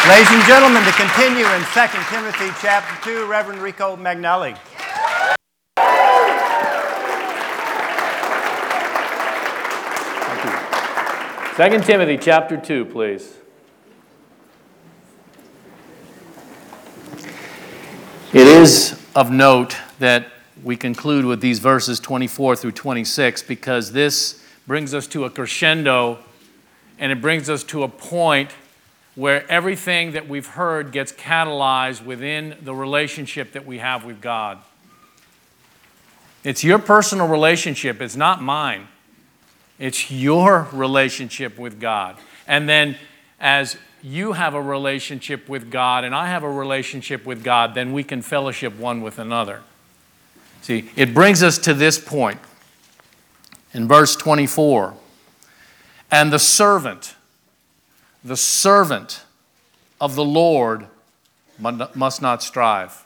Ladies and gentlemen, to continue in 2 Timothy chapter 2, Reverend Rico Magnelli. Thank you. 2 Timothy chapter 2, please. It is of note that we conclude with these verses 24 through 26 because this brings us to a crescendo and it brings us to a point where everything that we've heard gets catalyzed within the relationship that we have with God. It's your personal relationship. It's not mine. It's your relationship with God. And then as you have a relationship with God and I have a relationship with God, then we can fellowship one with another. See, it brings us to this point in verse 24. And the servant of the Lord must not strive.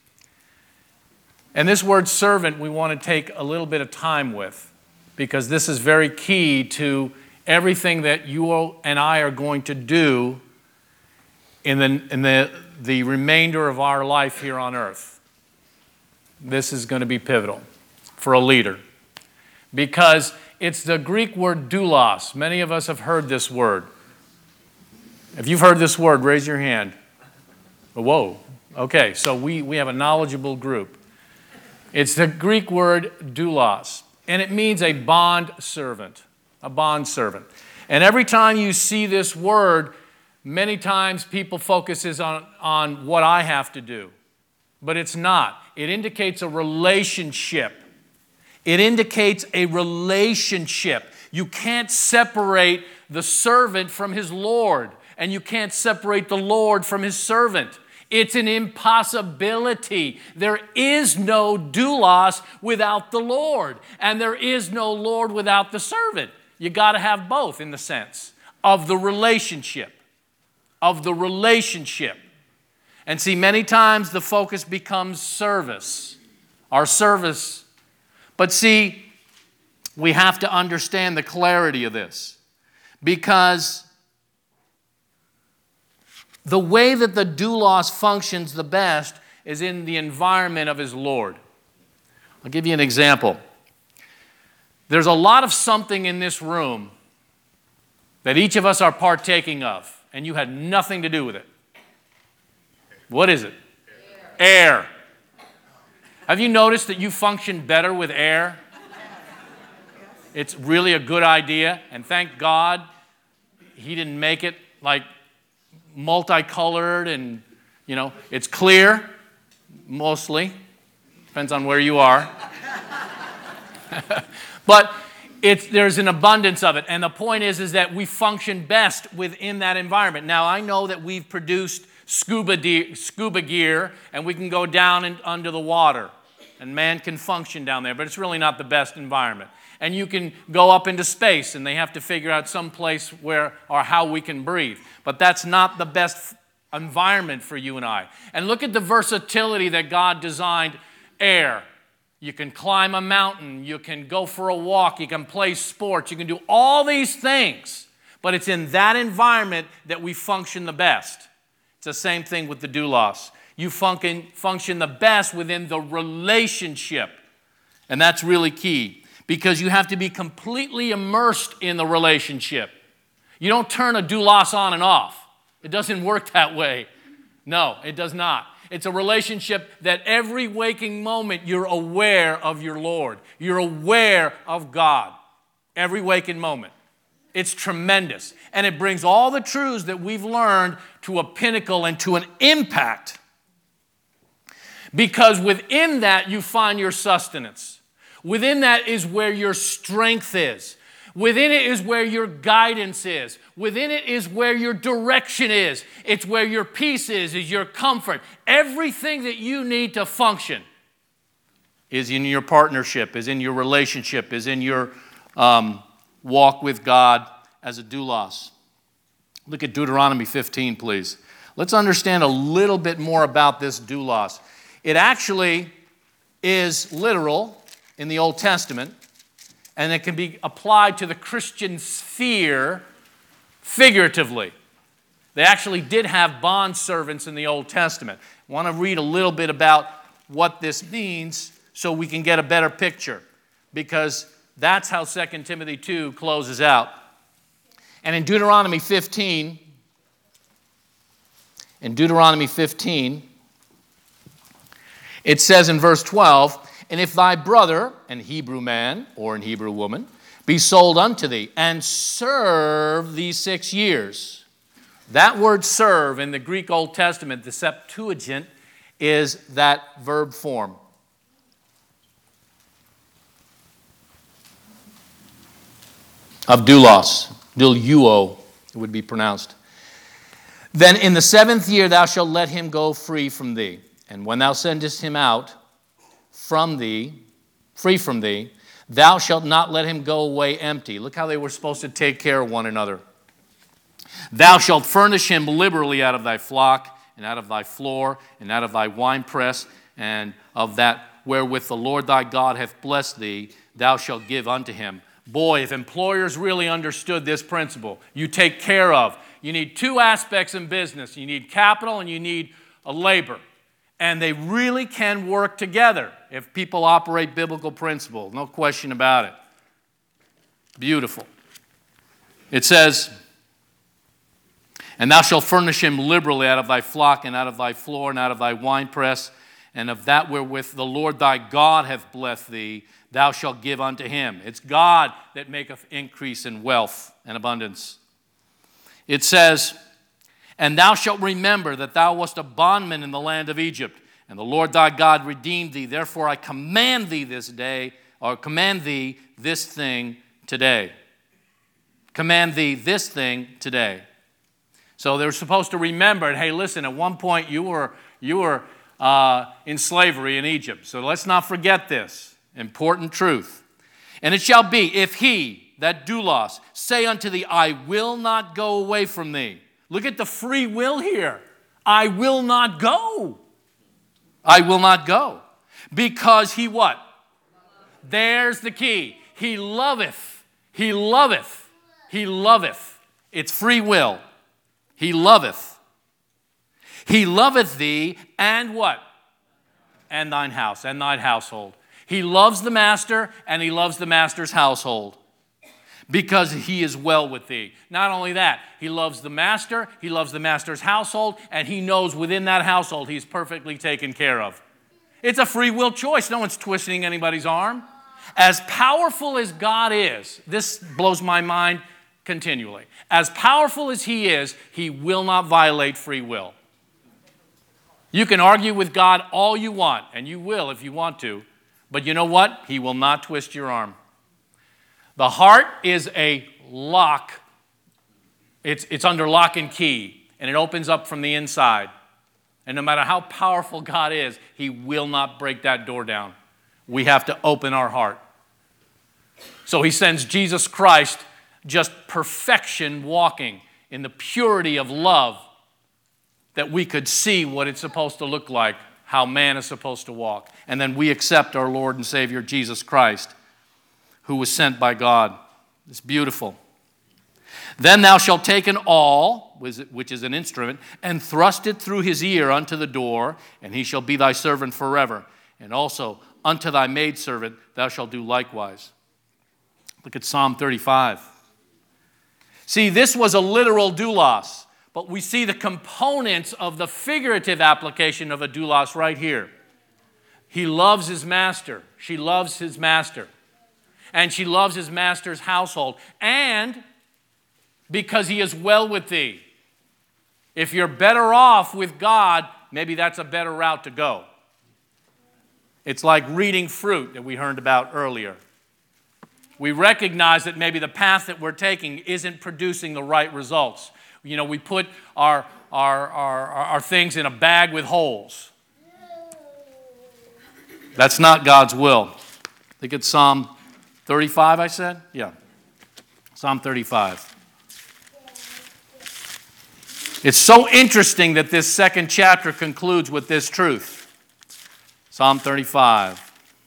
And this word servant we want to take a little bit of time with because this is very key to everything that you and I are going to do in the remainder of our life here on earth. This is going to be pivotal for a leader because it's the Greek word doulos. Many of us have heard this word. If you've heard this word, raise your hand. Whoa. Okay, so we have a knowledgeable group. It's the Greek word doulos, and it means a bond servant, a bond servant. And every time you see this word, many times people focuses on what I have to do, but it's not. It indicates a relationship. It indicates a relationship. You can't separate the servant from his Lord, and you can't separate the Lord from his servant. It's an impossibility. There is no doulos without the Lord, and there is no Lord without the servant. You got to have both in the sense of the relationship. Of the relationship. And see, many times the focus becomes service. Our service. But see, we have to understand the clarity of this. Because the way that the doulos functions the best is in the environment of his Lord. I'll give you an example. There's a lot of something in this room that each of us are partaking of, and you had nothing to do with it. What is it? Air. Have you noticed that you function better with air? It's really a good idea, and thank God he didn't make it like multicolored and, it's clear, mostly. Depends on where you are. But there's an abundance of it. And the point is that we function best within that environment. Now, I know that we've produced scuba gear, and we can go down under the water. And man can function down there, but it's really not the best environment. And you can go up into space, and they have to figure out some place where or how we can breathe. But that's not the best environment for you and I. And look at the versatility that God designed air. You can climb a mountain. You can go for a walk. You can play sports. You can do all these things. But it's in that environment that we function the best. It's the same thing with the doulos. You function the best within the relationship. And that's really key. Because you have to be completely immersed in the relationship. You don't turn a doulos on and off. It doesn't work that way. No, it does not. It's a relationship that every waking moment you're aware of your Lord. You're aware of God. Every waking moment. It's tremendous. And it brings all the truths that we've learned to a pinnacle and to an impact. Because within that you find your sustenance. Within that is where your strength is. Within it is where your guidance is. Within it is where your direction is. It's where your peace is your comfort. Everything that you need to function is in your partnership, is in your relationship, is in your walk with God as a doulos. Look at Deuteronomy 15, please. Let's understand a little bit more about this doulos. It actually is literal in the Old Testament, and it can be applied to the Christian sphere figuratively. They actually did have bond servants in the Old Testament. I want to read a little bit about what this means so we can get a better picture, because that's how 2 Timothy 2 closes out. And in Deuteronomy 15, it says in verse 12, "And if thy brother, an Hebrew man or an Hebrew woman, be sold unto thee, and serve thee 6 years." That word serve in the Greek Old Testament, the Septuagint, is that verb form. Of doulos, diluo, it would be pronounced. "Then in the 7th year thou shalt let him go free from thee. And when thou sendest him out from thee, free from thee, thou shalt not let him go away empty." Look how they were supposed to take care of one another. "Thou shalt furnish him liberally out of thy flock, and out of thy floor, and out of thy winepress, and of that wherewith the Lord thy God hath blessed thee, thou shalt give unto him." Boy, if employers really understood this principle, you take care of. You need 2 aspects in business. You need capital and you need a labor. And they really can work together if people operate biblical principle. No question about it. Beautiful. It says, "And thou shalt furnish him liberally out of thy flock, and out of thy floor, and out of thy winepress, and of that wherewith the Lord thy God hath blessed thee, thou shalt give unto him." It's God that maketh increase in wealth and abundance. It says, "And thou shalt remember that thou wast a bondman in the land of Egypt, and the Lord thy God redeemed thee. Therefore I command thee this day, or command thee this thing today." Command thee this thing today. So they're supposed to remember, hey, listen, at one point you were in slavery in Egypt. So let's not forget this important truth. "And it shall be, if he," that doulos, "say unto thee, I will not go away from thee." Look at the free will here. I will not go. I will not go. Because he what? There's the key. He loveth. He loveth. He loveth. It's free will. He loveth. He loveth thee, and what? And thine house, and thine household. He loves the master, and he loves the master's household, because he is well with thee. Not only that, he loves the master, he loves the master's household, and he knows within that household he's perfectly taken care of. It's a free will choice. No one's twisting anybody's arm. As powerful as God is, this blows my mind continually. As powerful as he is, he will not violate free will. You can argue with God all you want, and you will if you want to, but you know what? He will not twist your arm. The heart is a lock. It's under lock and key, and it opens up from the inside. And no matter how powerful God is, he will not break that door down. We have to open our heart. So he sends Jesus Christ, just perfection walking in the purity of love, that we could see what it's supposed to look like, how man is supposed to walk. And then we accept our Lord and Savior Jesus Christ, who was sent by God. It's beautiful. "Then thou shalt take an awl," which is an instrument, "and thrust it through his ear unto the door, and he shall be thy servant forever. And also unto thy maidservant thou shalt do likewise." Look at Psalm 35. See, this was a literal doulos, but we see the components of the figurative application of a doulos right here. He loves his master. She loves his master. And she loves his master's household. And because he is well with thee. If you're better off with God, maybe that's a better route to go. It's like reading fruit that we heard about earlier. We recognize that maybe the path that we're taking isn't producing the right results. You know, we put our things in a bag with holes. That's not God's will. I think it's Psalm 35, I said? Yeah. Psalm 35. It's so interesting that this second chapter concludes with this truth. Psalm 35.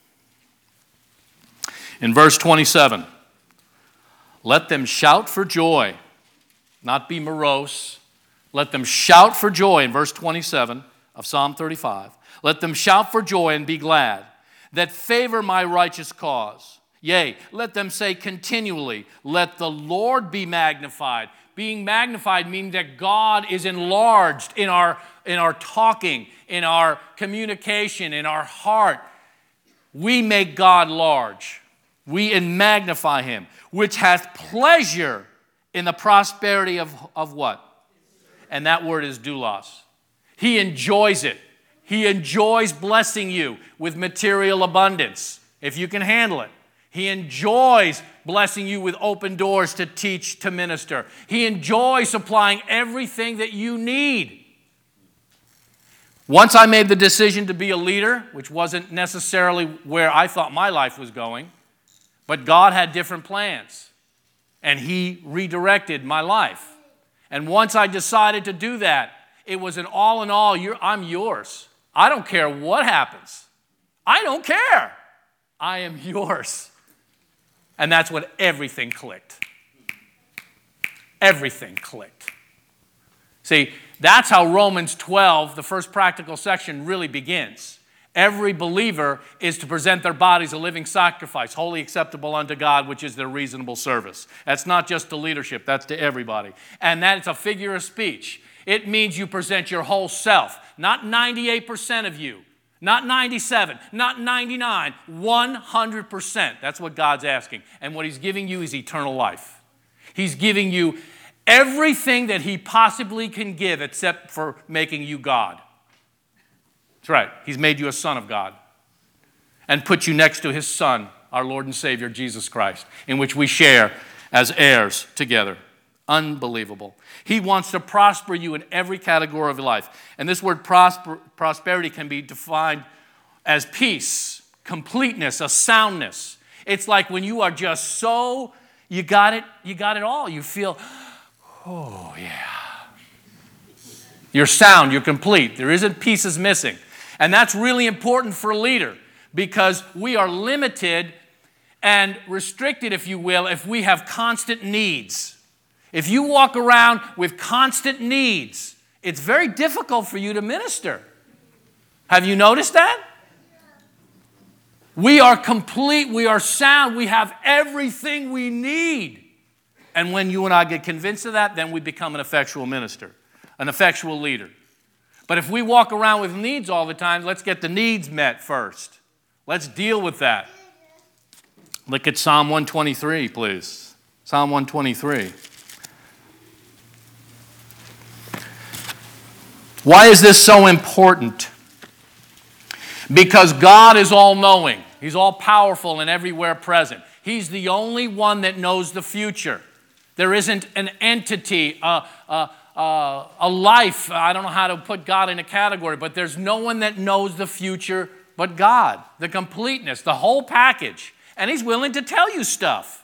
In verse 27, "Let them shout for joy," not be morose, Let them shout for joy in verse 27 of Psalm 35. Let them shout for joy and be glad that favor my righteous cause. Yea, let them say continually, let the Lord be magnified. Being magnified means that God is enlarged in our talking, in our communication, in our heart. We make God large. We magnify him, which hath pleasure in the prosperity of what? And that word is doulos. He enjoys it. He enjoys blessing you with material abundance, if you can handle it. He enjoys blessing you with open doors to teach, to minister. He enjoys supplying everything that you need. Once I made the decision to be a leader, which wasn't necessarily where I thought my life was going, but God had different plans, and he redirected my life. And once I decided to do that, it was an all in all, I'm yours. I don't care what happens. I don't care. I am yours. And that's when everything clicked. Everything clicked. See, that's how Romans 12, the first practical section, really begins. Every believer is to present their bodies a living sacrifice, wholly acceptable unto God, which is their reasonable service. That's not just to leadership, that's to everybody. And that is a figure of speech. It means you present your whole self, not 98% of you, not 97, not 99, 100%. That's what God's asking. And what he's giving you is eternal life. He's giving you everything that he possibly can give except for making you God. That's right. He's made you a son of God and put you next to his Son, our Lord and Savior, Jesus Christ, in which we share as heirs together. Unbelievable. He wants to prosper you in every category of your life. And this word prosperity can be defined as peace, completeness, a soundness. It's like when you are just so, you got it all. You feel, oh yeah. You're sound, you're complete. There isn't pieces missing. And that's really important for a leader because we are limited and restricted, if you will, if we have constant needs. If you walk around with constant needs, it's very difficult for you to minister. Have you noticed that? We are complete, we are sound, we have everything we need. And when you and I get convinced of that, then we become an effectual minister, an effectual leader. But if we walk around with needs all the time, let's get the needs met first. Let's deal with that. Look at Psalm 123, please. Psalm 123. Why is this so important? Because God is all-knowing. He's all-powerful and everywhere present. He's the only one that knows the future. There isn't an entity, a life. I don't know how to put God in a category, but there's no one that knows the future but God. The completeness, the whole package. And he's willing to tell you stuff.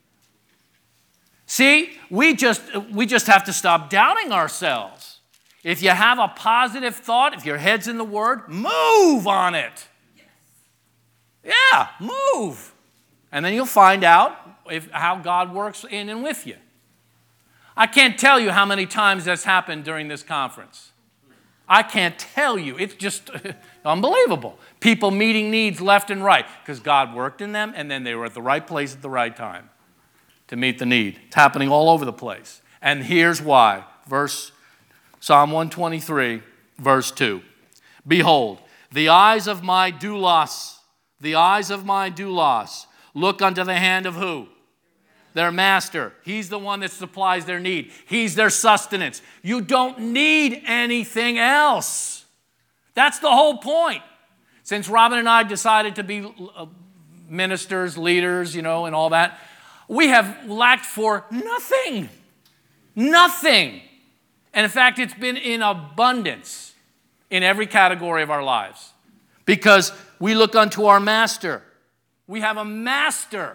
See, we just have to stop doubting ourselves. If you have a positive thought, if your head's in the Word, move on it. Yeah, move. And then you'll find out how God works in and with you. I can't tell you how many times that's happened during this conference. I can't tell you. It's just unbelievable. People meeting needs left and right because God worked in them and then they were at the right place at the right time to meet the need. It's happening all over the place. And here's why. Psalm 123, verse 2. Behold, the eyes of my doulos, look unto the hand of who? Their master. He's the one that supplies their need. He's their sustenance. You don't need anything else. That's the whole point. Since Robin and I decided to be ministers, leaders, and all that, we have lacked for nothing. Nothing. And in fact, it's been in abundance in every category of our lives because we look unto our master. We have a master.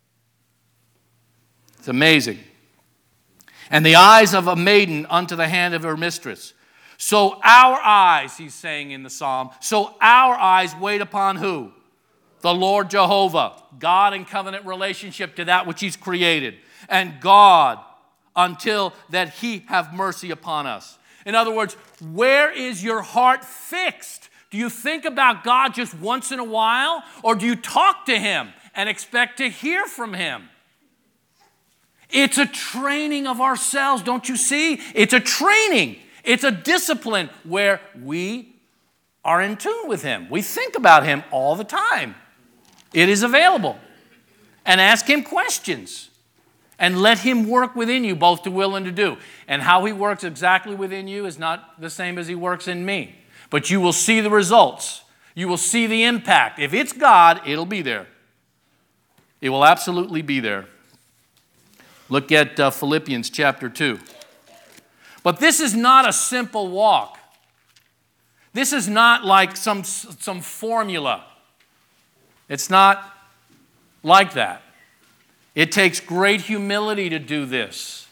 It's amazing. And the eyes of a maiden unto the hand of her mistress. So our eyes, he's saying in the psalm, so our eyes wait upon who? The Lord Jehovah. God in covenant relationship to that which he's created. And God, until that he have mercy upon us. In other words, where is your heart fixed? Do you think about God just once in a while? Or do you talk to him and expect to hear from him? It's a training of ourselves, don't you see? It's a training. It's a discipline where we are in tune with him. We think about him all the time. It is available. And ask him questions. And let him work within you both to will and to do. And how he works exactly within you is not the same as he works in me. But you will see the results. You will see the impact. If it's God, it'll be there. It will absolutely be there. Look at Philippians chapter 2. But this is not a simple walk. This is not like some formula. It's not like that. It takes great humility to do this.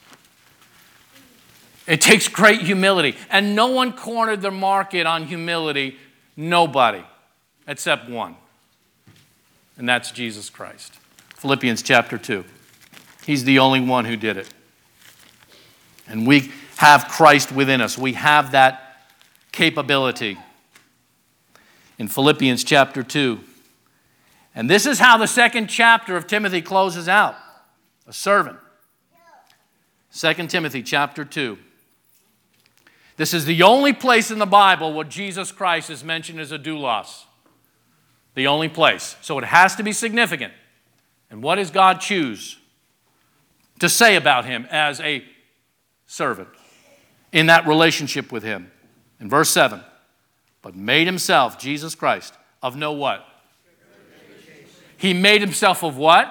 It takes great humility. And no one cornered the market on humility. Nobody. Except one. And that's Jesus Christ. Philippians chapter 2. He's the only one who did it. And we have Christ within us. We have that capability. In Philippians chapter 2. And this is how the second chapter of Timothy closes out. A servant. 2 Timothy chapter 2. This is the only place in the Bible where Jesus Christ is mentioned as a doulos. The only place. So it has to be significant. And what does God choose to say about him as a servant in that relationship with him? In verse 7, but made himself, Jesus Christ, of no what? He made himself of what?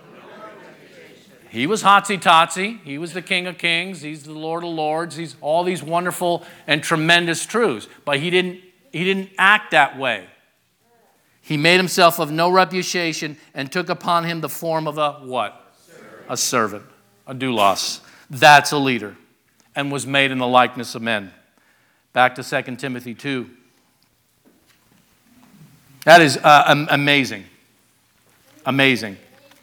He was hotsy-totsy. He was the King of Kings. He's the Lord of Lords. He's all these wonderful and tremendous truths. But he didn't act that way. He made himself of no reputation and took upon him the form of a what? A servant. A doulos. That's a leader. And was made in the likeness of men. Back to 2 Timothy 2. That is amazing. Amazing.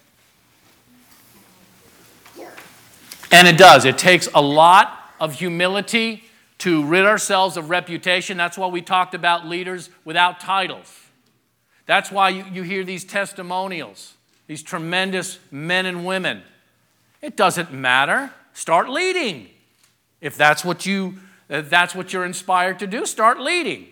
And it does. It takes a lot of humility to rid ourselves of reputation. That's why we talked about leaders without titles. That's why you hear these testimonials, these tremendous men and women. It doesn't matter. Start leading. If that's what you're inspired to do, start leading.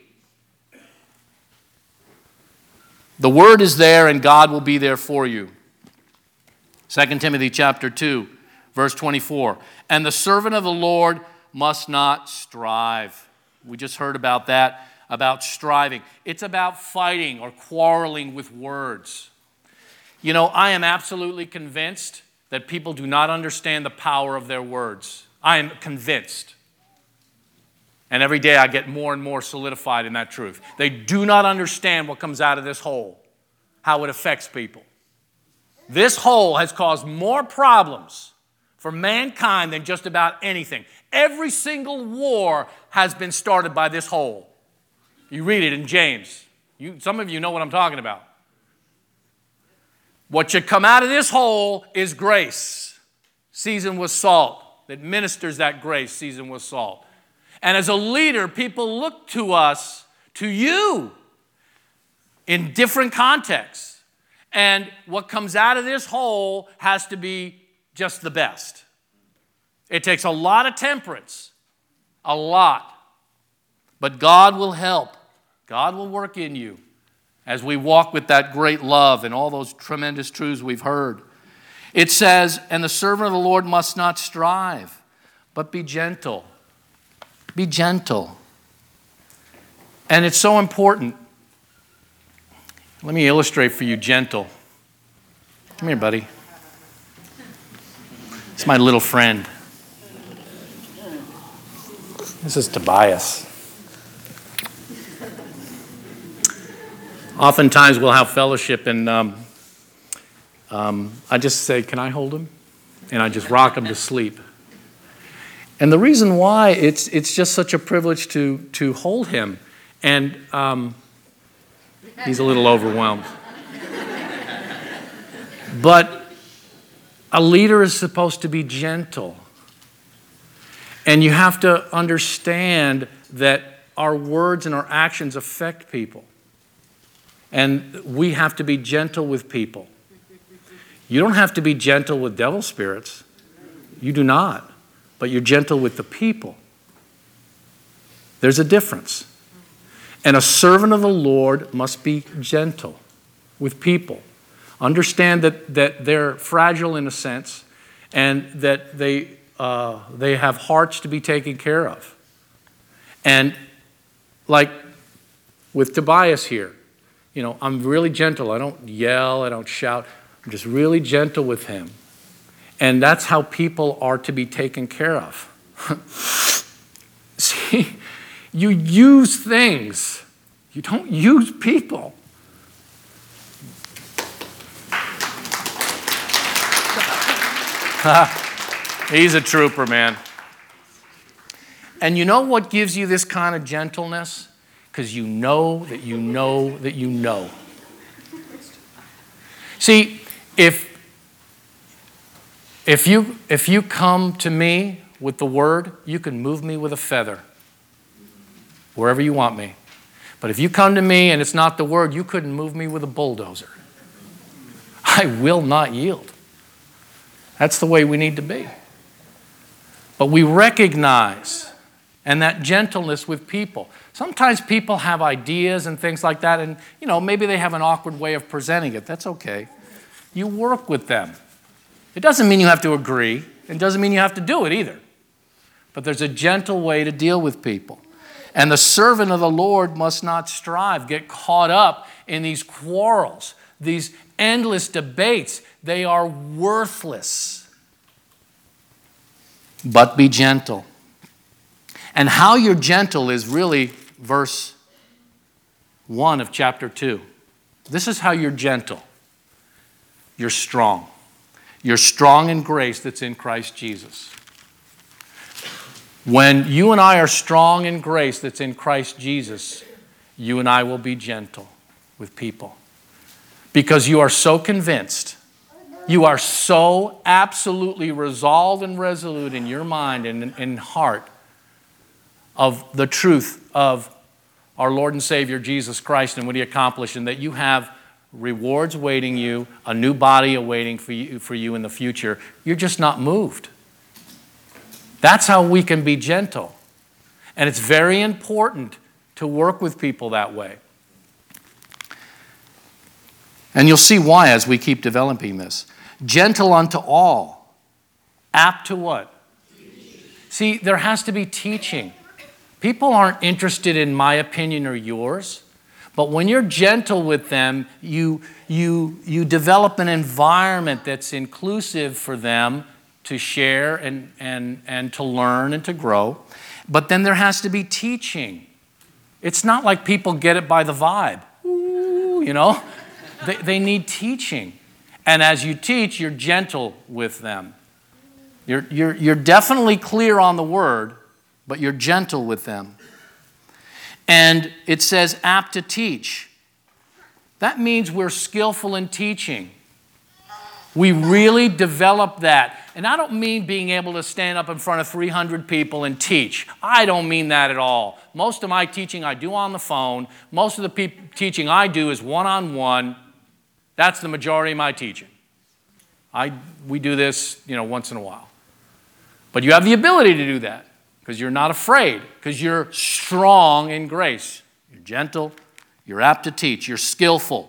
The word is there and God will be there for you. 2 Timothy chapter 2, verse 24. And the servant of the Lord must not strive. We just heard about that, about striving. It's about fighting or quarreling with words. You know, I am absolutely convinced that people do not understand the power of their words. I am convinced. And every day I get more and more solidified in that truth. They do not understand what comes out of this hole, how it affects people. This hole has caused more problems for mankind than just about anything. Every single war has been started by this hole. You read it in James. Some of you know what I'm talking about. What should come out of this hole is grace, seasoned with salt, that ministers that grace, seasoned with salt. And as a leader, people look to us, to you, in different contexts. And what comes out of this hole has to be just the best. It takes a lot of temperance, a lot. But God will help. God will work in you as we walk with that great love and all those tremendous truths we've heard. It says, and the servant of the Lord must not strive, but be gentle. Be gentle. And it's so important. Let me illustrate for you gentle. Come here, buddy. It's my little friend. This is Tobias. Oftentimes we'll have fellowship and I just say, can I hold him? And I just rock him to sleep. And the reason why, it's just such a privilege to hold him. And he's a little overwhelmed. But a leader is supposed to be gentle. And you have to understand that our words and our actions affect people. And we have to be gentle with people. You don't have to be gentle with devil spirits. You do not. But you're gentle with the people. There's a difference. And a servant of the Lord must be gentle with people. Understand that they're fragile in a sense, and that they have hearts to be taken care of. And like with Tobias here, I'm really gentle. I don't yell. I don't shout. I'm just really gentle with him. And that's how people are to be taken care of. See, you use things. You don't use people. He's a trooper, man. And you know what gives you this kind of gentleness? Because you know that you know that you know. See, if you come to me with the word, you can move me with a feather wherever you want me. But if you come to me and it's not the word, you couldn't move me with a bulldozer. I will not yield. That's the way we need to be. But we recognize, and that gentleness with people. Sometimes people have ideas and things like that, and maybe they have an awkward way of presenting it. That's okay. You work with them. It doesn't mean you have to agree. It doesn't mean you have to do it either. But there's a gentle way to deal with people. And the servant of the Lord must not strive, get caught up in these quarrels, these endless debates. They are worthless. But be gentle. And how you're gentle is really verse 1 of chapter 2. This is how you're gentle. You're strong. You're strong in grace that's in Christ Jesus. When you and I are strong in grace that's in Christ Jesus, you and I will be gentle with people. Because you are so convinced, you are so absolutely resolved and resolute in your mind and in heart of the truth of our Lord and Savior Jesus Christ and what He accomplished, and that you have rewards awaiting you, a new body awaiting for you in the future. You're just not moved. That's how we can be gentle. And it's very important to work with people that way. And you'll see why as we keep developing this. Gentle unto all. Apt to what? See, there has to be teaching. People aren't interested in my opinion or yours. But when you're gentle with them, you develop an environment that's inclusive for them to share and to learn and to grow. But then there has to be teaching. It's not like people get it by the vibe. Ooh, They need teaching. And as you teach, you're gentle with them. You're definitely clear on the word, but you're gentle with them. And it says apt to teach. That means we're skillful in teaching. We really develop that. And I don't mean being able to stand up in front of 300 people and teach. I don't mean that at all. Most of my teaching I do on the phone. Most of the teaching I do is one-on-one. That's the majority of my teaching. We do this, once in a while. But you have the ability to do that because you're not afraid, because you're strong in grace. You're gentle, you're apt to teach, you're skillful.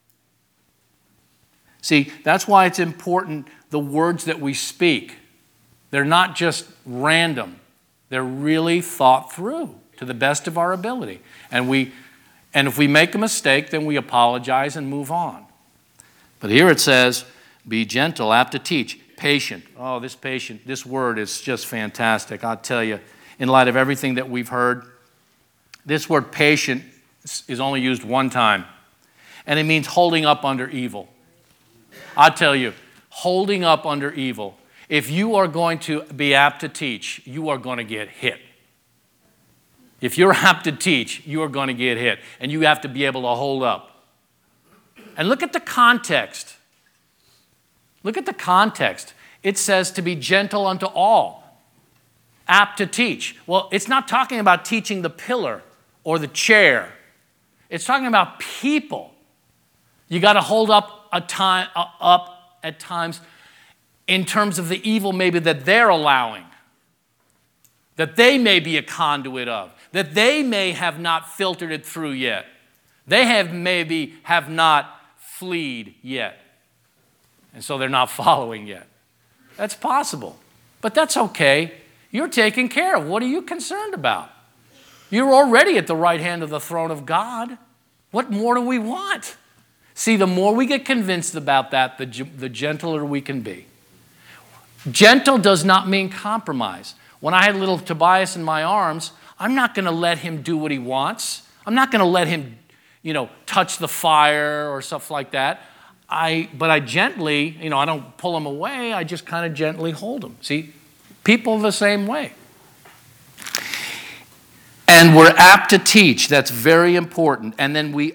See, that's why it's important, the words that we speak. They're not just random. They're really thought through to the best of our ability. And if we make a mistake, then we apologize and move on. But here it says, be gentle, apt to teach, patient. Oh, this word is just fantastic. I'll tell you, in light of everything that we've heard, this word patient is only used one time. And it means holding up under evil. I'll tell you, holding up under evil. If you are going to be apt to teach, you are going to get hit. If you're apt to teach, you are going to get hit. And you have to be able to hold up. And look at the context. Look at the context. It says to be gentle unto all. apt to teach. Well, it's not talking about teaching the pillar or the chair. It's talking about people. You got to hold up at times in terms of the evil maybe that they're allowing, that they may be a conduit of, that they may have not filtered it through yet. They have not fleed yet. And so they're not following yet. That's possible. But that's okay. You're taken care of. What are you concerned about? You're already at the right hand of the throne of God. What more do we want? See, the more we get convinced about that, the gentler we can be. Gentle does not mean compromise. When I had little Tobias in my arms, I'm not going to let him do what he wants. I'm not going to let him, touch the fire or stuff like that. But I gently, I don't pull him away. I just kind of gently hold him. See, people the same way. And we're apt to teach. That's very important. And then we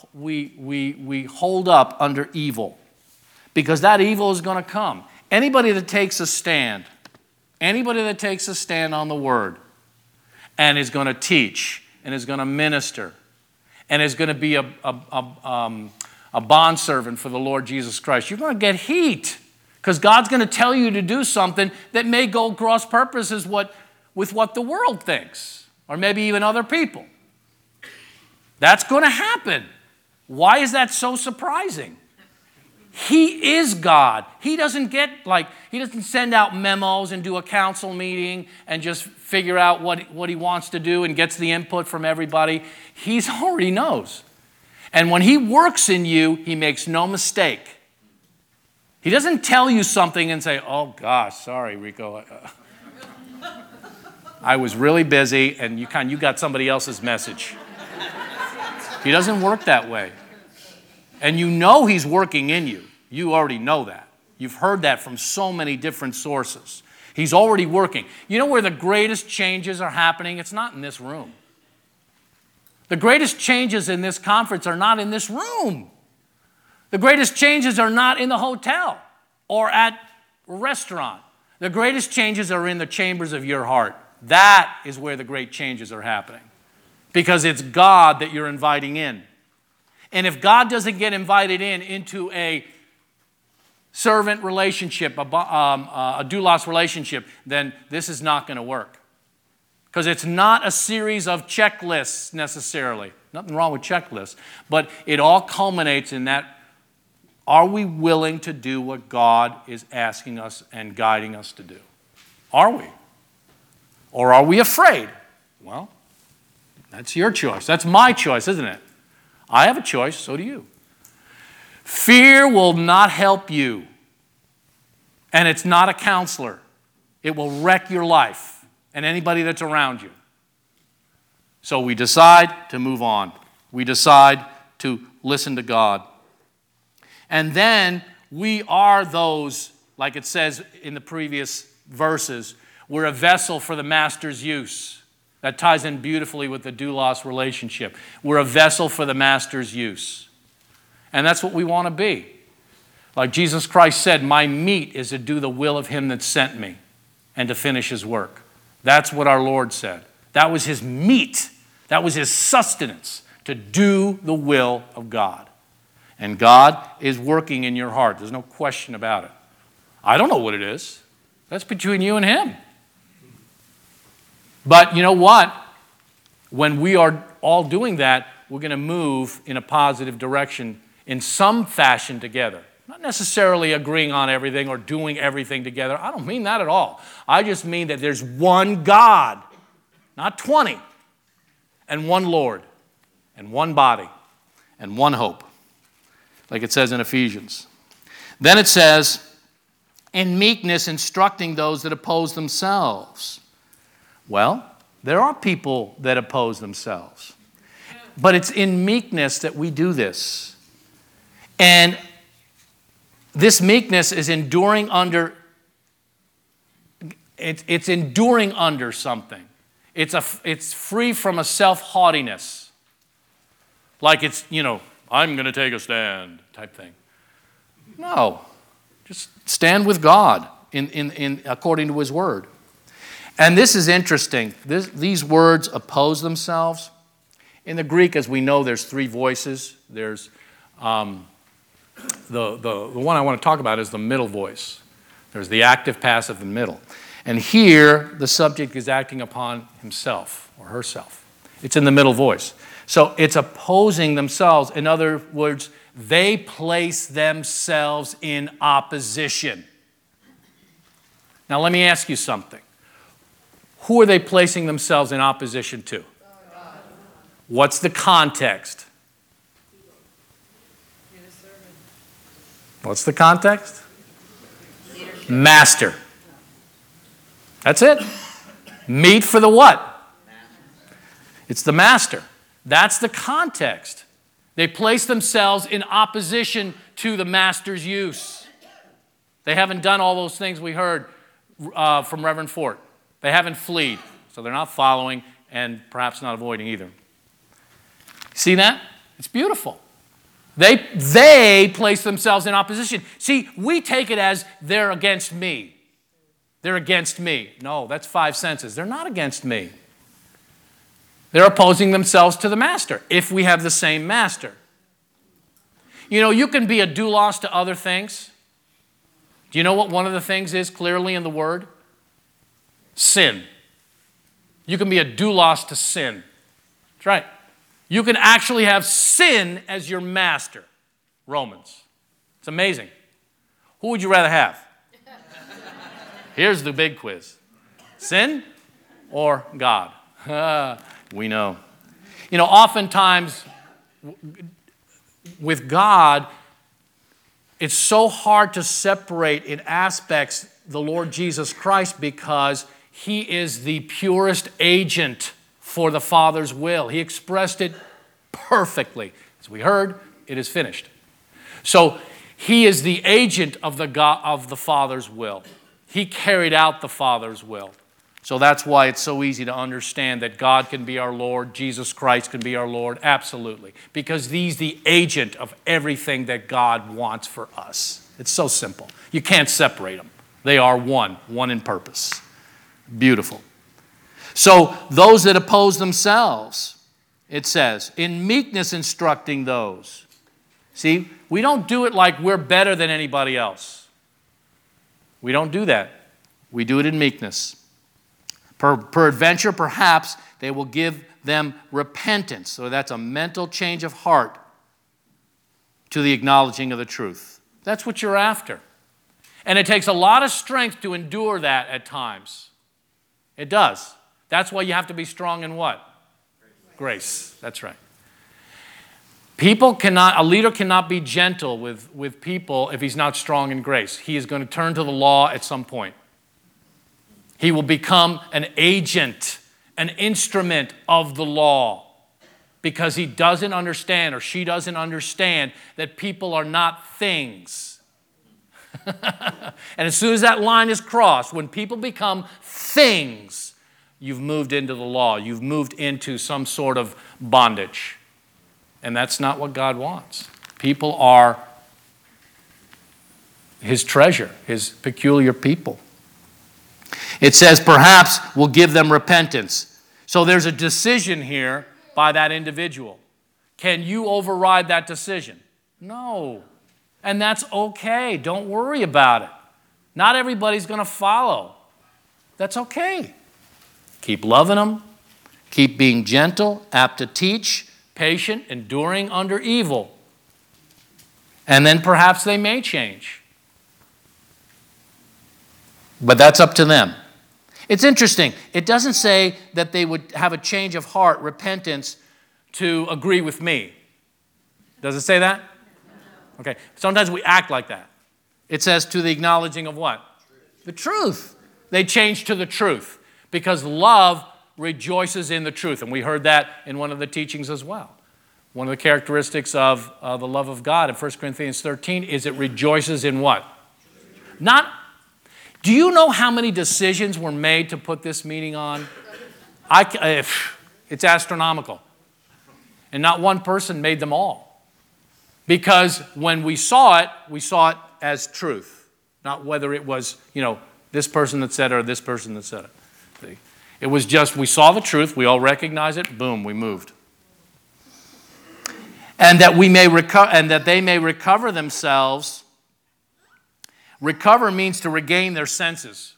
hold up under evil, because that evil is going to come. Anybody that takes a stand on the word and is going to teach and is going to minister and is going to be a bondservant for the Lord Jesus Christ, you're going to get heat, because God's going to tell you to do something that may go cross purposes with what the world thinks, or maybe even other people. That's going to happen. Why is that so surprising? He is God. He doesn't send out memos and do a council meeting and just figure out what he wants to do and gets the input from everybody. He already knows. And when he works in you, he makes no mistake. He doesn't tell you something and say, oh gosh, sorry, Rico. I was really busy and you got somebody else's message. He doesn't work that way. And you know he's working in you. You already know that. You've heard that from so many different sources. He's already working. You know where the greatest changes are happening? It's not in this room. The greatest changes in this conference are not in this room. The greatest changes are not in the hotel or at a restaurant. The greatest changes are in the chambers of your heart. That is where the great changes are happening, because it's God that you're inviting in. And if God doesn't get invited into a servant relationship, a doulos relationship, then this is not going to work. Because it's not a series of checklists necessarily. Nothing wrong with checklists. But it all culminates in that, are we willing to do what God is asking us and guiding us to do? Are we? Or are we afraid? Well, that's your choice. That's my choice, isn't it? I have a choice, so do you. Fear will not help you. And it's not a counselor. It will wreck your life and anybody that's around you. So we decide to move on. We decide to listen to God. And then we are those, like it says in the previous verses, we're a vessel for the master's use. That ties in beautifully with the doulos relationship. We're a vessel for the master's use. And that's what we want to be. Like Jesus Christ said, my meat is to do the will of him that sent me and to finish his work. That's what our Lord said. That was his meat. That was his sustenance, to do the will of God. And God is working in your heart. There's no question about it. I don't know what it is. That's between you and him. But you know what? When we are all doing that, we're going to move in a positive direction in some fashion together. Not necessarily agreeing on everything or doing everything together. I don't mean that at all. I just mean that there's one God, not 20, and one Lord, and one body, and one hope, like it says in Ephesians. Then it says, in meekness instructing those that oppose themselves. Well, there are people that oppose themselves. But it's in meekness that we do this. And this meekness is enduring under, it's enduring under something. It's free from a self-haughtiness. Like it's, I'm going to take a stand type thing. No. Just stand with God in according to his word. And this is interesting. These words oppose themselves. In the Greek, as we know, there's three voices. There's the one I want to talk about is the middle voice. There's the active, passive, and middle. And here, the subject is acting upon himself or herself. It's in the middle voice. So it's opposing themselves. In other words, they place themselves in opposition. Now, let me ask you something. Who are they placing themselves in opposition to? What's the context? What's the context? Master. That's it. Meat for the what? It's the master. That's the context. They place themselves in opposition to the master's use. They haven't done all those things we heard from Reverend Fort. They haven't fled, so they're not following and perhaps not avoiding either. See that? It's beautiful. They place themselves in opposition. See, we take it as they're against me. They're against me. No, that's five senses. They're not against me. They're opposing themselves to the master, if we have the same master. You know, you can be a doulos to other things. Do you know what one of the things is clearly in the Word? Sin. You can be a doulos to sin. That's right. You can actually have sin as your master. Romans. It's amazing. Who would you rather have? Here's the big quiz. Sin or God? We know. You know, oftentimes with God, it's so hard to separate in aspects the Lord Jesus Christ because He is the purest agent for the Father's will. He expressed it perfectly. As we heard, it is finished. So He is the agent of the Father's will. He carried out the Father's will. So that's why it's so easy to understand that God can be our Lord, Jesus Christ can be our Lord, absolutely. Because He's the agent of everything that God wants for us. It's so simple. You can't separate them. They are one in purpose. Beautiful. So those that oppose themselves, it says, in meekness instructing those. See, we don't do it like we're better than anybody else. We don't do that. We do it in meekness. Peradventure, perhaps, they will give them repentance. So that's a mental change of heart to the acknowledging of the truth. That's what you're after. And it takes a lot of strength to endure that at times. It does. That's why you have to be strong in what? Grace. That's right. A leader cannot be gentle with people if he's not strong in grace. He is going to turn to the law at some point. He will become an agent, an instrument of the law because he doesn't understand or she doesn't understand that people are not things. And as soon as that line is crossed, when people become things, you've moved into the law. You've moved into some sort of bondage. And that's not what God wants. People are His treasure, His peculiar people. It says, perhaps will give them repentance. So there's a decision here by that individual. Can you override that decision? No. And that's okay. Don't worry about it. Not everybody's going to follow. That's okay. Keep loving them. Keep being gentle, apt to teach, patient, enduring under evil. And then perhaps they may change. But that's up to them. It's interesting. It doesn't say that they would have a change of heart, repentance, to agree with me. Does it say that? Okay. Sometimes we act like that. It says to the acknowledging of what? The truth. They change to the truth because love rejoices in the truth. And we heard that in one of the teachings as well. One of the characteristics of the love of God in 1 Corinthians 13 is it rejoices in what? Do you know how many decisions were made to put this meeting on? It's astronomical. And not one person made them all. Because when we saw it as truth. Not whether it was, this person that said it or this person that said it. See? It was just, we saw the truth, we all recognize it, boom, we moved. And that they may recover themselves. Recover means to regain their senses.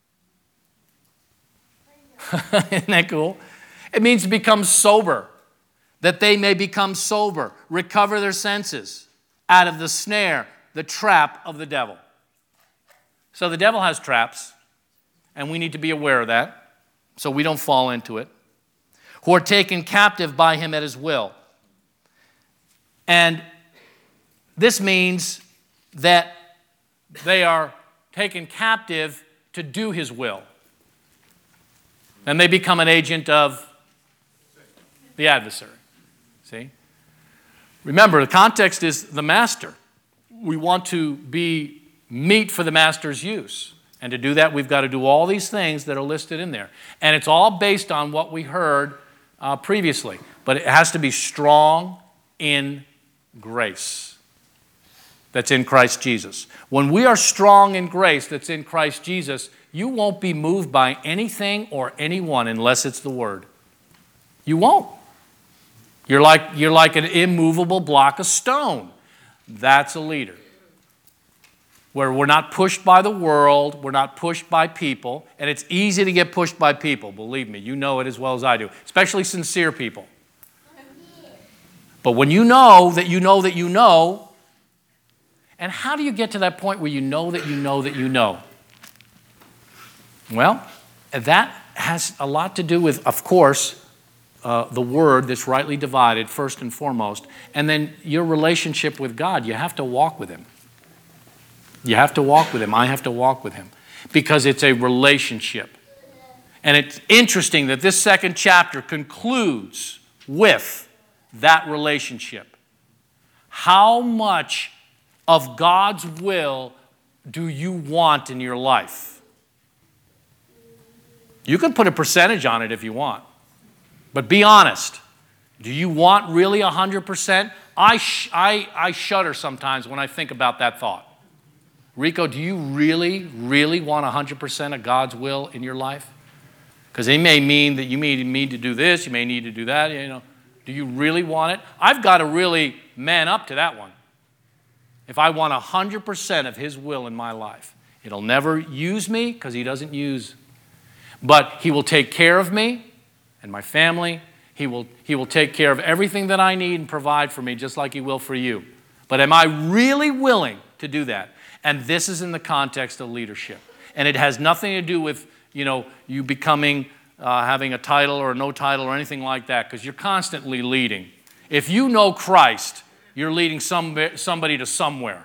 Isn't that cool? It means to become sober. That they may become sober, recover their senses out of the snare, the trap of the devil. So the devil has traps, and we need to be aware of that so we don't fall into it. Who are taken captive by him at his will. And this means that they are taken captive to do his will. And they become an agent of the adversary. See? Remember, the context is the master. We want to be meat for the master's use. And to do that, we've got to do all these things that are listed in there. And it's all based on what we heard previously. But it has to be strong in grace that's in Christ Jesus. When we are strong in grace that's in Christ Jesus, you won't be moved by anything or anyone unless it's the Word. You won't. You're like an immovable block of stone. That's a leader. Where we're not pushed by the world, we're not pushed by people, and it's easy to get pushed by people, believe me. You know it as well as I do, especially sincere people. But when you know that you know that you know, and how do you get to that point where you know that you know that you know? Well, that has a lot to do with, of course, the Word that's rightly divided, first and foremost, and then your relationship with God. You have to walk with Him. You have to walk with Him. I have to walk with Him because it's a relationship. And it's interesting that this second chapter concludes with that relationship. How much of God's will do you want in your life? You can put a percentage on it if you want. But be honest. Do you want really 100%? I shudder sometimes when I think about that thought. Rico, do you really, really want 100% of God's will in your life? Because it may mean that you may need to do this, you may need to do that, you know. Do you really want it? I've got to really man up to that one. If I want 100% of His will in my life, it'll never use me because He doesn't use. But He will take care of me and my family. He will take care of everything that I need and provide for me just like He will for you. But am I really willing to do that? And this is in the context of leadership. And it has nothing to do with, you becoming, having a title or no title or anything like that, because you're constantly leading. If you know Christ, you're leading somebody to somewhere.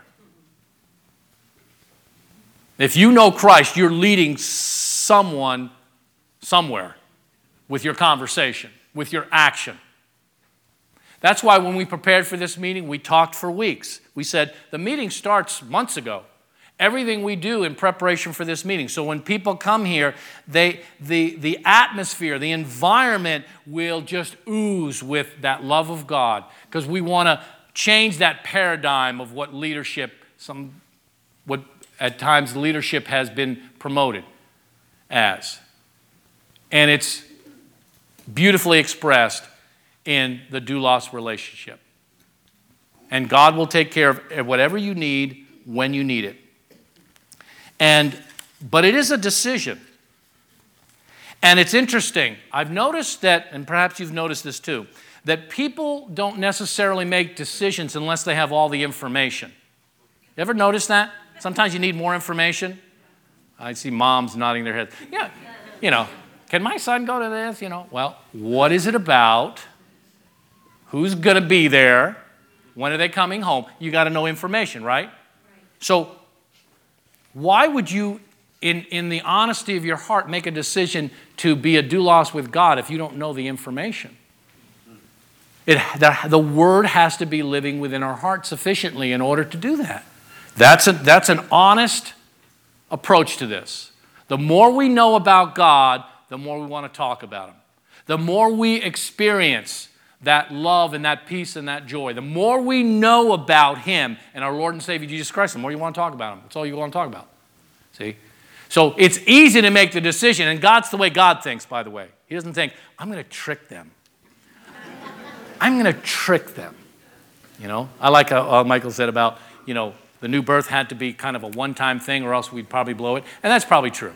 If you know Christ, you're leading someone somewhere with your conversation, with your action. That's why when we prepared for this meeting, we talked for weeks. We said, the meeting starts months ago. Everything we do in preparation for this meeting. So when people come here, the atmosphere, the environment will just ooze with that love of God. Because we want to change that paradigm of what leadership, what at times leadership has been promoted as. And it's beautifully expressed in the doulos relationship. And God will take care of whatever you need when you need it. But it is a decision. And it's interesting. I've noticed that, and perhaps you've noticed this too, that people don't necessarily make decisions unless they have all the information. You ever notice that? Sometimes you need more information. I see moms nodding their heads. Yeah, can my son go to this? Well, what is it about? Who's going to be there? When are they coming home? You got to know information, right? So why would you, in the honesty of your heart, make a decision to be a doulos with God if you don't know the information? The Word has to be living within our heart sufficiently in order to do that. That's an honest approach to this. The more we know about God, the more we want to talk about Him. The more we experience that love and that peace and that joy, the more we know about Him and our Lord and Savior Jesus Christ, the more you want to talk about Him. That's all you want to talk about. See? So it's easy to make the decision, and God's the way God thinks, by the way. He doesn't think, I'm going to trick them. I'm going to trick them. You know, I like how Michael said about, you know, the new birth had to be kind of a one-time thing or else we'd probably blow it. And that's probably true.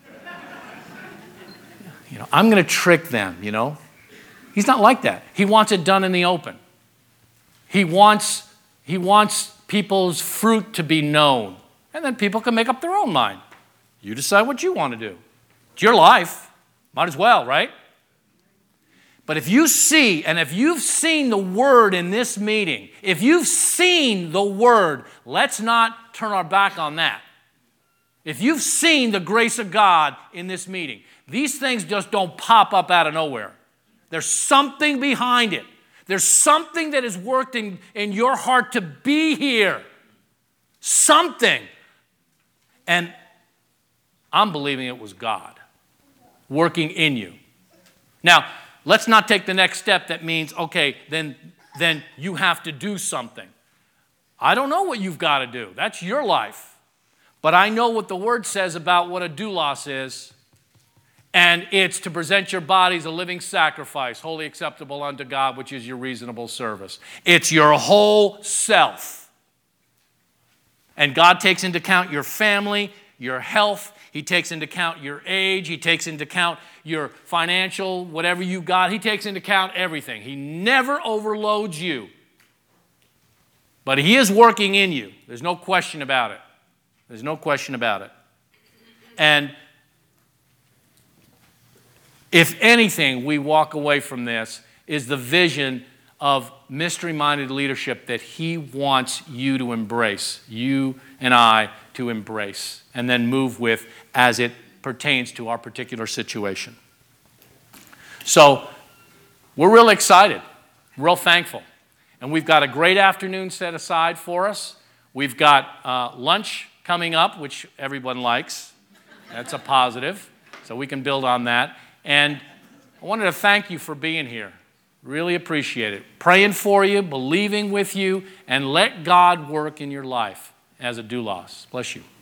You know, I'm going to trick them, you know. He's not like that. He wants it done in the open. He wants people's fruit to be known. And then people can make up their own mind. You decide what you want to do. It's your life. Might as well, right? But if you see, and if you've seen the Word in this meeting, if you've seen the Word, let's not turn our back on that. If you've seen the grace of God in this meeting, these things just don't pop up out of nowhere. There's something behind it. There's something that has worked in your heart to be here. Something. And I'm believing it was God working in you. Now, let's not take the next step that means, okay, then you have to do something. I don't know what you've got to do. That's your life. But I know what the Word says about what a doulos is. And it's to present your bodies a living sacrifice, wholly acceptable unto God, which is your reasonable service. It's your whole self. And God takes into account your family, your health. He takes into account your age. He takes into account your financial, whatever you got. He takes into account everything. He never overloads you. But He is working in you. There's no question about it. There's no question about it. And if anything, we walk away from this is the vision of mystery-minded leadership that He wants you to embrace, you and I to embrace, and then move with as it pertains to our particular situation. So we're real excited, real thankful. And we've got a great afternoon set aside for us. We've got lunch coming up, which everyone likes. That's a positive, so we can build on that. And I wanted to thank you for being here. Really appreciate it. Praying for you, believing with you, and let God work in your life as a doulos. Bless you.